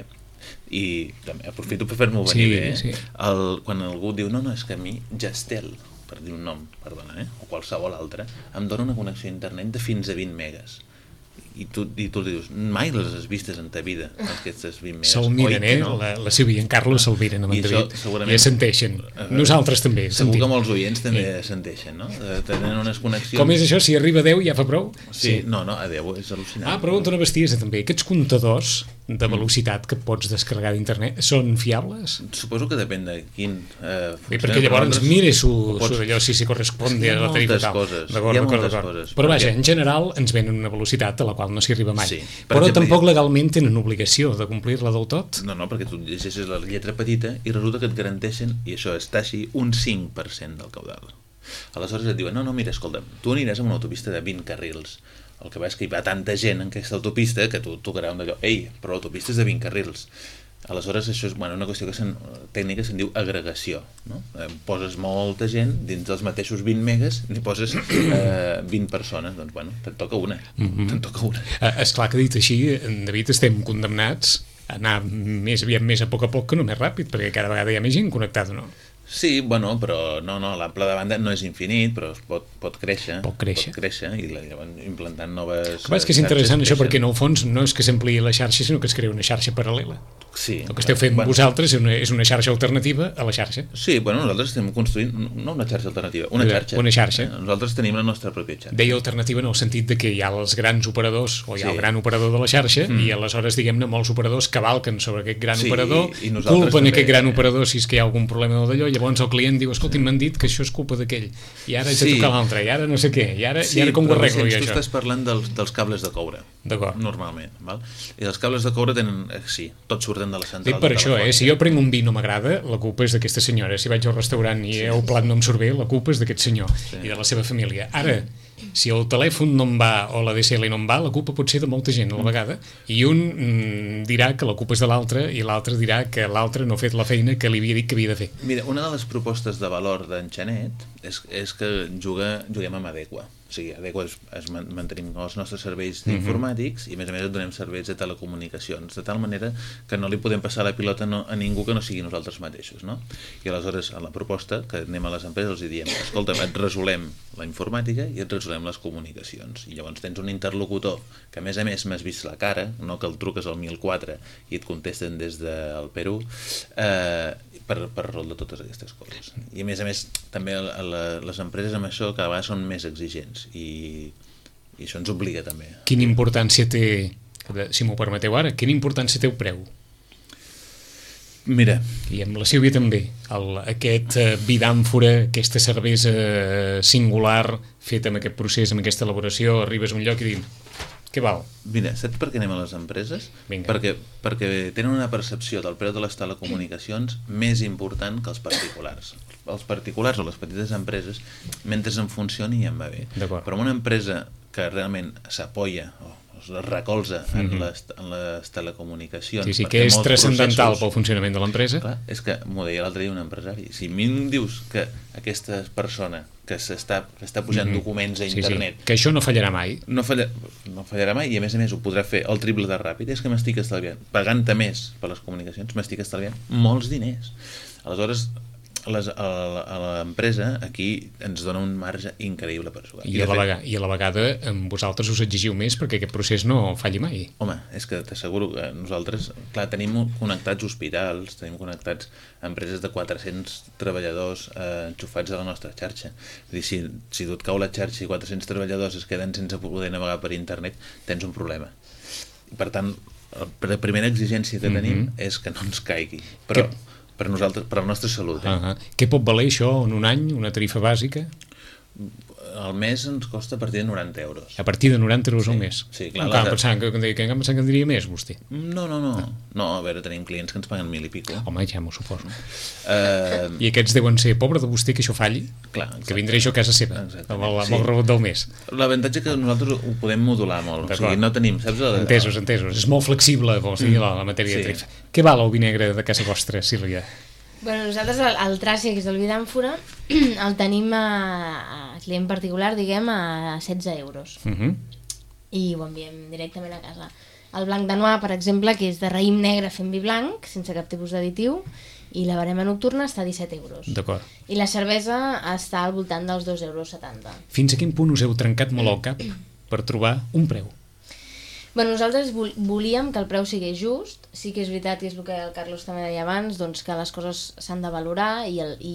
[SPEAKER 4] I també aprofito per fer-m'ho venir bé.
[SPEAKER 2] Sí.
[SPEAKER 4] Quan algú diu, no, és que a mi Gestel, per dir un nom, perdona, o qualsevol altre, em dona una connexió a internet de fins a 20 megas. I tu li dius, mai les has vistes en ta vida, aquestes 20 megas.
[SPEAKER 2] Se'l miren, la Sílvia i en Carlos se'l miren amb en David i assenteixen. Nosaltres també
[SPEAKER 4] segur que molts oients també assenteixen, no? Tenen unes connexions...
[SPEAKER 2] Com és això? Si arriba a 10 ja fa prou?
[SPEAKER 4] Sí. No, a 10 és al·lucinant.
[SPEAKER 2] Pregunta una bestiesa també. Aquests comptadors de velocitat que pots descarregar d'internet són fiables?
[SPEAKER 4] Suposo que depèn de quin...
[SPEAKER 2] perquè llavors mires allò si corresponde a la tarifa tal.
[SPEAKER 4] Hi ha moltes coses.
[SPEAKER 2] Però vaja, en general ens venen una velocitat a la qual no s'hi arriba mai.
[SPEAKER 4] Sí,
[SPEAKER 2] però tampoc legalment tenen obligació de complir-la del tot?
[SPEAKER 4] No, perquè tu llegeixes la lletra petita i resulta que et garanteixen, i això està així, un 5% del caudal. Aleshores et diuen, no, mira, escolta'm, tu aniràs amb una autopista de 20 carrils. El que va és que hi va tanta gent en aquesta autopista que tu tocarà un d'allò, però l'autopista és de 20 carrils. Aleshores, això és una qüestió tècnica se'n diu agregació, no? Poses molta gent dins dels mateixos 20 megas, n'hi poses 20 persones, doncs te'n toca una.
[SPEAKER 2] Esclar que dit així, David, estem condemnats a anar més a poc que no més ràpid, perquè cada vegada hi ha més gent connectada, no?
[SPEAKER 4] Sí, però l'ample de banda no és infinit, però pot créixer.
[SPEAKER 2] Pot créixer.
[SPEAKER 4] I llavors implantant noves...
[SPEAKER 2] Clar, és que és interessant això, perquè en el fons no és que s'ampliï la xarxa, sinó que es crea una xarxa paral·lela.
[SPEAKER 4] Sí.
[SPEAKER 2] El que esteu fent vosaltres és una xarxa alternativa a la xarxa.
[SPEAKER 4] Sí, nosaltres estem construint, no una xarxa alternativa, una xarxa. Nosaltres tenim la nostra pròpia xarxa.
[SPEAKER 2] Deia alternativa en el sentit de que hi ha els grans operadors, o hi ha el gran operador de la xarxa, i aleshores, diguem-ne, molts operadors cavalquen sobre aquest gran operador, culpen aquest gran operador si és que hi ha algun problema d'allò, llavors el client diu, escolti, m'han dit que això és culpa d'aquell, i ara haig de tocar l'altre, i ara no sé què, i ara com ho arreglo jo, això?
[SPEAKER 4] Tu estàs parlant dels cables de coure, normalment, val? I els cables de coure tenen, sí, tots surten de la central.
[SPEAKER 2] Dic per això, si jo prenc un vi no m'agrada, la culpa és d'aquesta senyora. Si vaig al restaurant i el plat no em surt bé, la culpa és d'aquest senyor i de la seva família. Ara, si el telèfon no em va o la DSL no em va, la culpa pot ser de molta gent a la vegada, i un dirà que la culpa és de l'altre i l'altre dirà que l'altre no ha fet la feina que li havia dit que havia de fer.
[SPEAKER 4] Mira, una de les propostes de valor d'en Xanet és que juguem amb Adequa. O sigui, Adequa mantenim els nostres serveis informàtics i a més et donem serveis de telecomunicacions, de tal manera que no li podem passar la pilota a ningú que no sigui nosaltres mateixos, no? I aleshores, a la proposta, que anem a les empreses, els diem, escolta, et resolem la informàtica i et resolem les comunicacions. I llavors tens un interlocutor que, a més m'has vist la cara, no que el truques al 1004 i et contesten des del Perú, per resoldre totes aquestes coses. I a més, també les empreses amb això cada vegada són més exigents i això ens obliga també.
[SPEAKER 2] Quina importància té, si m'ho permeteu ara, quina importància té el preu?
[SPEAKER 4] Mira.
[SPEAKER 2] I amb la Sílvia també, aquest vi d'àmfora, aquesta cervesa singular feta amb aquest procés, amb aquesta elaboració, arribes a un lloc i dius, què val?
[SPEAKER 4] Mira, saps per què anem a les empreses? Perquè tenen una percepció del preu de les telecomunicacions més important que els particulars. Els particulars o les petites empreses, mentre en funcioni ja en va bé. Però una empresa que realment s'apoya o es recolza en les telecomunicacions...
[SPEAKER 2] Sí, que és transcendental pel funcionament de l'empresa.
[SPEAKER 4] Clar, és que m'ho deia l'altre dia un empresari. Si a mi em dius que aquesta persona que està pujant documents a internet...
[SPEAKER 2] Que això no fallarà mai.
[SPEAKER 4] No fallarà mai i a més ho podrà fer el triple de ràpid. És que m'estic estalviant. Pagant-te més per les comunicacions m'estic estalviant molts diners. Aleshores, a l'empresa aquí ens dona un marge increïble per jugar.
[SPEAKER 2] I a la vegada vosaltres us exigiu més perquè aquest procés no falli mai.
[SPEAKER 4] Home, és que t'asseguro que nosaltres, clar, tenim connectats hospitals, tenim connectats empreses de 400 treballadors enxufats a la nostra xarxa. Vull dir, si tu et cau la xarxa i 400 treballadors es queden sense poder navegar per internet, tens un problema. Per tant, la primera exigència que tenim és que no ens caigui. Però per nosaltres, per la nostra salut.
[SPEAKER 2] Què pot valer això en un any, una tarifa bàsica?
[SPEAKER 4] Al mes ens costa a partir de 90 euros.
[SPEAKER 2] A partir de 90 euros al mes?
[SPEAKER 4] Sí, clar.
[SPEAKER 2] Encara pensant que en diria més, vostè?
[SPEAKER 4] No, a veure, tenim clients que ens paguen 1.000 i pico.
[SPEAKER 2] Home, ja m'ho suposo. I aquests deuen ser, pobre de vostè que això falli, que vindré jo a casa seva, amb el rebot del mes.
[SPEAKER 4] L'avantatge que nosaltres ho podem modular molt. O sigui, no tenim, saps?
[SPEAKER 2] Entesos. És molt flexible, vols dir, la matèria de tarifa. Què val el vi negre de casa vostra, Sílvia?
[SPEAKER 3] Bueno, nosaltres el Tràcia, que és el vi d'àmfora, el tenim a client particular, diguem, a 16 euros. I ho enviem directament a casa. El blanc de noir, per exemple, que és de raïm negre fent vi blanc, sense cap tipus d'additiu, i la barema nocturna està a 17 euros.
[SPEAKER 2] D'acord.
[SPEAKER 3] I la cervesa està al voltant dels 2,70 euros.
[SPEAKER 2] Fins a quin punt us heu trencat molt el cap per trobar un preu?
[SPEAKER 3] Bueno, nosaltres volíem que el preu sigués just. Sí que és veritat, i és el que el Carlos també deia abans, doncs que les coses s'han de valorar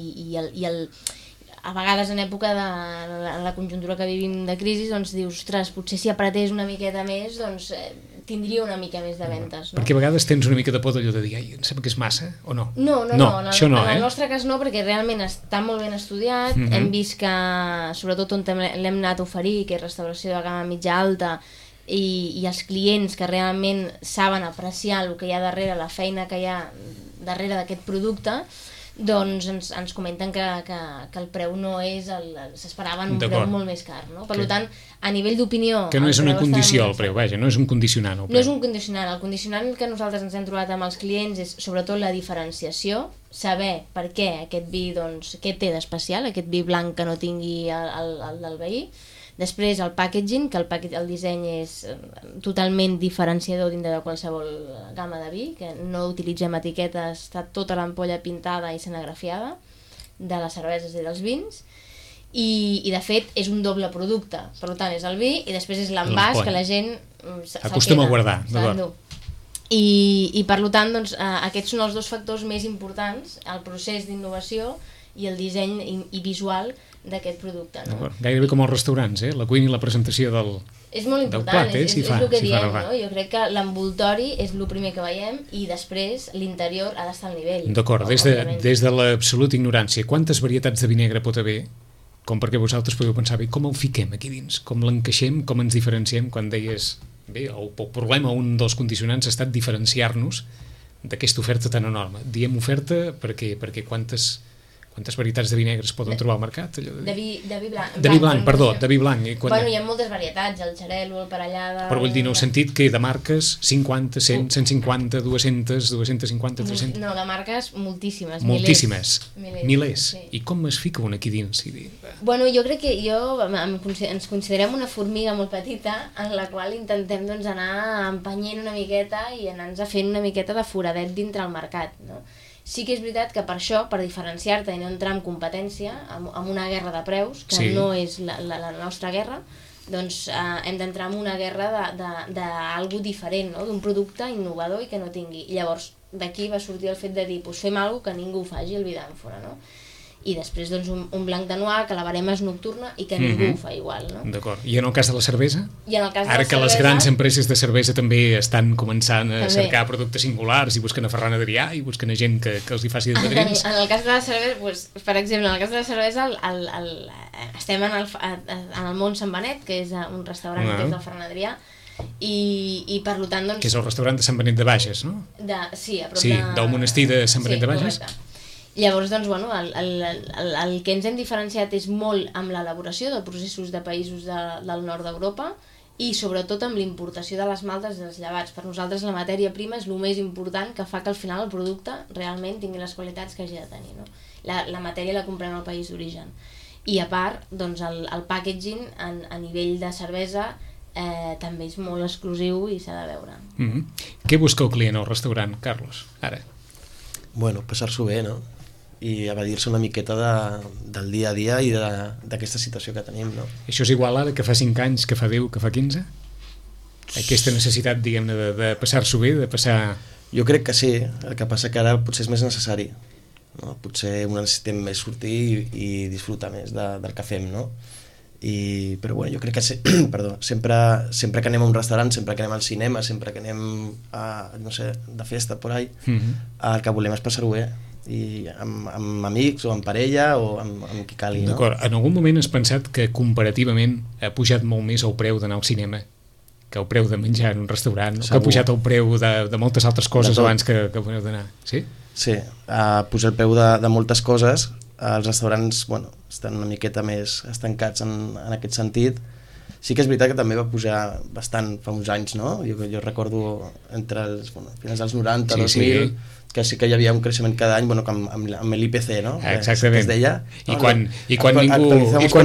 [SPEAKER 3] a vegades en època de la conjuntura que vivim de crisi, doncs dius, ostres, potser si apretés una miqueta més, doncs tindria una mica més de ventes. No?
[SPEAKER 2] Perquè a vegades tens una mica de por d'allò de dir, ai, em sembla que és massa, o no?
[SPEAKER 3] No,
[SPEAKER 2] això no,
[SPEAKER 3] en el nostre cas no, perquè realment està molt ben estudiat, hem vist que, sobretot on l'hem anat a oferir, que és restauració de gamma mitja alta, i els clients que realment saben apreciar el que hi ha darrere, la feina que hi ha darrere d'aquest producte, doncs ens comenten que el preu no és s'esperaven un preu molt més car, no? Per tant, a nivell d'opinió...
[SPEAKER 2] Que no és una condició el preu, vaja, no és un condicionant el preu.
[SPEAKER 3] No és un condicionant, el condicionant que nosaltres ens hem trobat amb els clients és sobretot la diferenciació, saber per què aquest vi, doncs, què té d'especial, aquest vi blanc que no tingui el del veí. Després el packaging, que el disseny és totalment diferenciador dintre de qualsevol gamma de vi, que no utilitzem etiquetes, està tota l'ampolla pintada i escenografiada de les cerveses i dels vins, i de fet és un doble producte, per tant és el vi i després és l'envàs que la gent
[SPEAKER 2] acostuma a guardar.
[SPEAKER 3] I per tant doncs, aquests són els dos factors més importants, el procés d'innovació i el disseny i visual d'aquest producte, no?
[SPEAKER 2] Gairebé com els restaurants, la cuina i la presentació del plat,
[SPEAKER 3] és molt important, és el que diem, no? Jo crec que l'envoltori és el primer que veiem i després l'interior ha d'estar al nivell.
[SPEAKER 2] D'acord, des de l'absoluta ignorància, quantes varietats de vi negre pot haver, com perquè vosaltres podeu pensar, bé, com el fiquem aquí dins, com l'encaixem, com ens diferenciem, quan deies, bé, el problema, un dels condicionants ha estat diferenciar-nos d'aquesta oferta tan enorme. Diem oferta perquè quantes varietats de vi negre es poden trobar al mercat?
[SPEAKER 3] De vi blanc.
[SPEAKER 2] De vi blanc, perdó, de vi blanc.
[SPEAKER 3] Bueno, hi ha moltes varietats, el xarel·lo, el parellada...
[SPEAKER 2] Però vull dir, en el sentit que de marques, 50, 100, 150, 200, 250, 300...
[SPEAKER 3] No, de marques moltíssimes,
[SPEAKER 2] milers.
[SPEAKER 3] Sí.
[SPEAKER 2] I com es fica un aquí dins?
[SPEAKER 3] Bueno, jo crec que ens considerem una formiga molt petita en la qual intentem doncs, anar empenyent una miqueta i anar-nos fent una miqueta de foradet dintre el mercat, no? Sí que és veritat que per això, per diferenciar-te i no entrar en competència, amb una guerra de preus, que no és la nostra guerra, doncs hem d'entrar en una guerra d'algú diferent, no? D'un producte innovador i que no tingui. I llavors d'aquí va sortir el fet de dir, doncs fem alguna cosa que ningú faci, el vi d'àmfora, no? I després doncs, un blanc de noir, que la barema és nocturna i que ningú ho fa igual, no?
[SPEAKER 2] D'acord. I en el cas de la cervesa?
[SPEAKER 3] Ara
[SPEAKER 2] que les grans empreses de cervesa també estan començant a cercar productes singulars i busquen a Ferran Adrià i busquen a gent que els hi faci de padrins.
[SPEAKER 3] En el cas de la cervesa, doncs, per exemple, en el cas de la cervesa estem en el Mont Sant Benet, que és un restaurant que és del Ferran Adrià, i per tant doncs...
[SPEAKER 2] Que és el restaurant de Sant Benet de Bages, no?
[SPEAKER 3] Sí, a prop
[SPEAKER 2] del monestir de Sant Benet de Bages.
[SPEAKER 3] Correcte. Llavors, doncs, bueno, el que ens hem diferenciat és molt amb l'elaboració de processos de països del nord d'Europa i sobretot amb l'importació de les maltes i dels llevats. Per nosaltres la matèria prima és el més important que fa que al final el producte realment tingui les qualitats que hagi de tenir, no? La matèria la comprem al país d'origen. I a part, doncs, el packaging a nivell de cervesa també és molt exclusiu i s'ha de veure.
[SPEAKER 2] Què busca el client al restaurant, Carlos, ara?
[SPEAKER 5] Bueno, passar-s'ho bé, no? I evadir-se una miqueta del dia a dia i d'aquesta situació que tenim, no?
[SPEAKER 2] Això és igual ara que fa 5 anys, que fa 10, que fa 15? Aquesta necessitat, diguem-ne, de passar-s'ho bé, de passar...
[SPEAKER 5] Jo crec que sí, el que passa que ara potser és més necessari, no? Potser necessitem més sortir i disfrutar més del que fem, no? Però bueno, jo crec que sempre que anem a un restaurant, sempre que anem al cinema, sempre que anem no sé, de festa por ahí, el que volem és passar-ho bé, i amb amics o amb parella o amb qui calgui, no?
[SPEAKER 2] D'acord, en algun moment has pensat que comparativament ha pujat molt més el preu d'anar al cinema que el preu de menjar en un restaurant, que ha pujat el preu de moltes altres coses abans que podeu d'anar, sí?
[SPEAKER 5] Sí, ha pujat el preu de moltes coses. Els restaurants, bueno, estan una miqueta més estancats en aquest sentit, Sí que és veritat que també va pujar bastant fa uns anys, no? Jo recordo entre els finals dels 90, 2000, que sí que hi havia un creixement cada any, amb l'IPC, no?
[SPEAKER 2] Exactament.
[SPEAKER 5] Que es deia,
[SPEAKER 2] I quan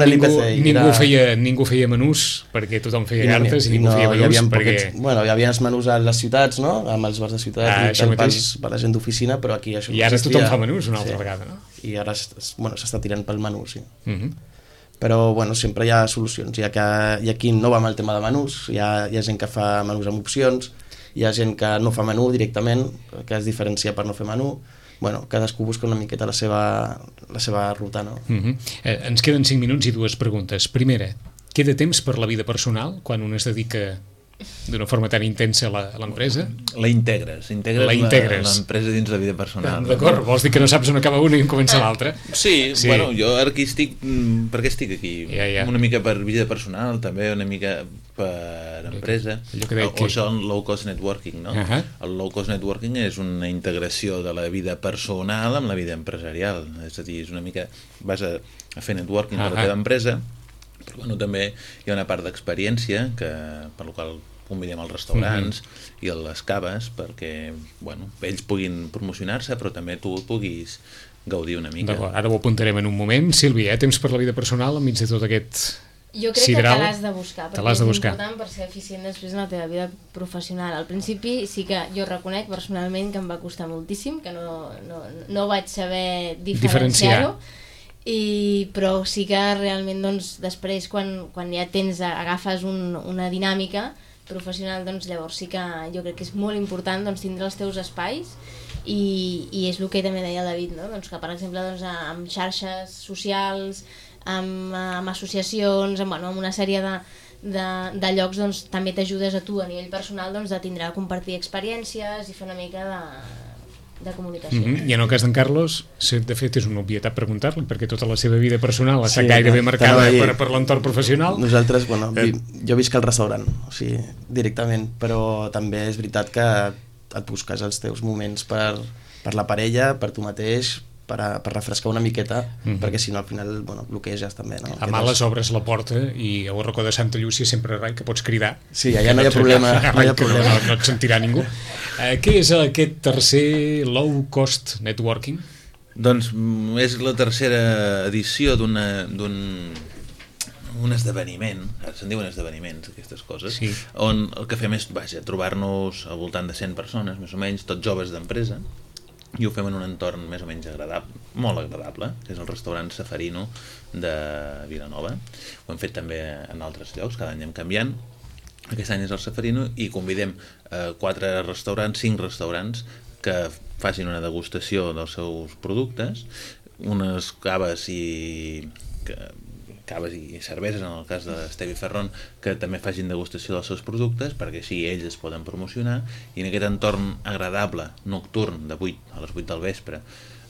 [SPEAKER 2] ningú feia menús, perquè tothom feia cartes i ningú feia menús.
[SPEAKER 5] Hi havia els menús a les ciutats, no? Amb els bars de ciutats per la gent d'oficina, però aquí això no
[SPEAKER 2] existia. I ara tothom fa menús una altra vegada, no?
[SPEAKER 5] I ara s'està tirant pel menú, sí. Però sempre hi ha solucions. Hi ha qui no va amb el tema de menús, hi ha gent que fa menús amb opcions, hi ha gent que no fa menú directament, que es diferencia per no fer menú. Cadascú busca una miqueta la seva ruta, no?
[SPEAKER 2] Ens queden 5 minuts i 2 preguntes. Primera, queda temps per la vida personal quan un es dedica d'una forma tan intensa a l'empresa?
[SPEAKER 4] La integres l'empresa dins la vida personal.
[SPEAKER 2] D'acord, vols dir que no saps on acaba una i on comença l'altra?
[SPEAKER 4] Sí, jo ara aquí estic, per què estic aquí? Una mica per vida personal, també una mica per empresa, o això el low cost networking, no? El low cost networking és una integració de la vida personal amb la vida empresarial, és a dir, és una mica vas a fer networking per la teva empresa, però també hi ha una part d'experiència per la qual convidem als restaurants i a les caves perquè ells puguin promocionar-se, però també tu puguis gaudir una mica.
[SPEAKER 2] Ara ho apuntarem en un moment. Sílvia, temps per la vida personal enmig de tot aquest sidral?
[SPEAKER 3] Jo crec que te l'has de buscar, perquè és important per ser eficient després en la teva vida professional. Al principi sí que jo reconec personalment que em va costar moltíssim, que no vaig saber diferenciar-ho, però sí que realment després quan ja agafes una dinàmica professional, llavors sí que jo crec que és molt important tindre els teus espais i és el que també deia el David, no? Que per exemple amb xarxes socials, amb associacions, amb una sèrie de llocs també t'ajudes a tu a nivell personal de tindre a compartir experiències i fer una mica de comunicació.
[SPEAKER 2] I en el cas d'en Carlos, de fet és una obvietat preguntar-li, perquè tota la seva vida personal està gairebé marcada per l'entorn professional.
[SPEAKER 5] Nosaltres, jo visc al restaurant, o sigui, directament, però també és veritat que et busques els teus moments per la parella, per tu mateix, per refrescar una miqueta, perquè si no al final bloqueges també, no?
[SPEAKER 2] A males obres la porta i al racó de Santa Llúcia sempre rai que pots cridar.
[SPEAKER 5] Sí, allà no hi ha problema.
[SPEAKER 2] No et sentirà ningú. Què és aquest tercer low cost networking?
[SPEAKER 4] Doncs és la tercera edició d'un esdeveniment, se'n diuen esdeveniments aquestes coses, on el que fem és trobar-nos al voltant de 100 persones, més o menys, tots joves d'empresa, i ho fem en un entorn més o menys agradable, molt agradable, que és el restaurant Safarino de Vilanova. Ho hem fet també en altres llocs, cada any anem canviant. Aquest any és el Safarino i convidem 4 restaurants, 5 restaurants que facin una degustació dels seus productes, unes caves i cerveses, en el cas d'Estevi Ferron, que també facin degustació dels seus productes, perquè així ells es poden promocionar, i en aquest entorn agradable, nocturn, a les 8 del vespre,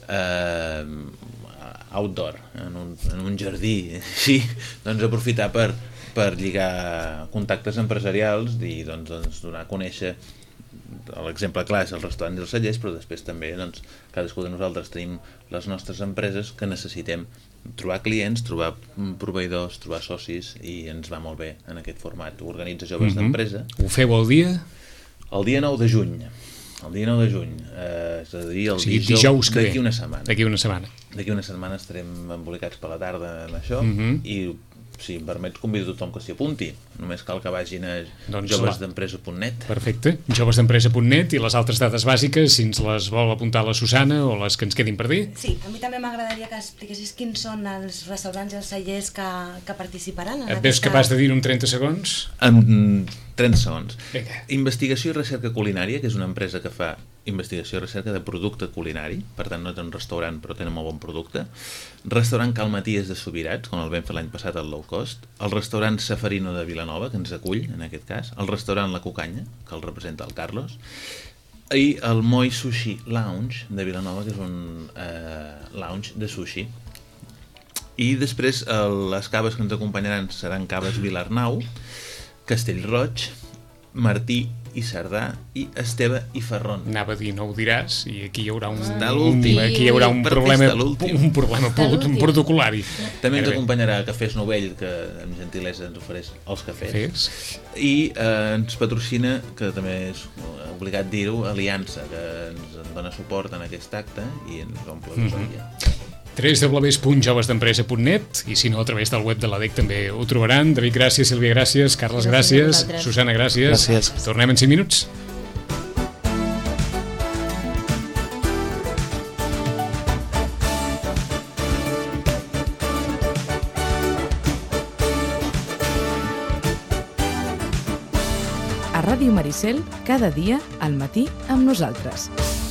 [SPEAKER 4] outdoor, en un jardí, així, aprofitar per lligar contactes empresarials i donar a conèixer. L'exemple clar és el restaurant i els cellers, però després també cadascú de nosaltres tenim les nostres empreses que necessitem trobar clients, trobar proveïdors, trobar socis, i ens va molt bé en aquest format. Ho organitza Joves d'Empresa.
[SPEAKER 2] Ho feu el dia?
[SPEAKER 4] El dia 9 de juny. El dia 9 de juny. És a dir, el dijous d'aquí una setmana. D'aquí una setmana estarem embolicats per la tarda en això, i si em permets convido tothom que s'hi apunti, només cal que vagin a jovesdempresa.net.
[SPEAKER 2] Perfecte, jovesdempresa.net. I les altres dades bàsiques, si ens les vol apuntar la Susana o les que ens quedin per dir?
[SPEAKER 6] Sí, a mi també m'agradaria que expliquessis quins són els restaurants i els cellers que participaran.
[SPEAKER 2] Et veus capaç de dir-ho en 30 segons?
[SPEAKER 4] En 30 segons. Investigació i recerca culinària, que és una empresa que fa investigació i recerca de producte culinari, per tant no té un restaurant però tenen molt bon producte. Restaurant Cal Maties de Subirats, com el vam fer l'any passat al low cost. El restaurant Safarino de Vilanova, que ens acull en aquest cas. El restaurant La Cucanya, que el representa el Carlos. I el Moi Sushi Lounge de Vilanova, que és un lounge de sushi. I després les caves que ens acompanyaran seran caves Vilarnau, Castellroig, Martí i Cerdà i Esteve i Ferron.
[SPEAKER 2] Anava a dir, no ho diràs, i aquí hi haurà
[SPEAKER 4] Aquí
[SPEAKER 2] hi haurà un problema
[SPEAKER 3] l'últim.
[SPEAKER 2] protocolari.
[SPEAKER 4] També ens acompanyarà Cafès Novell, que amb gentilesa ens ofereix els cafès. I ens patrocina, que també és obligat dir-ho, Aliança, que ens dona suport en aquest acte i ens omple l'oferia.
[SPEAKER 2] www.jovesdempresa.net i si no a través del web de l'ADEC també ho trobaran. David, gràcies, Sílvia, gràcies, Carles, gràcies, Susana, gràcies. Tornem en 5 minuts.
[SPEAKER 1] A Ràdio Maricel, cada dia al matí amb nosaltres.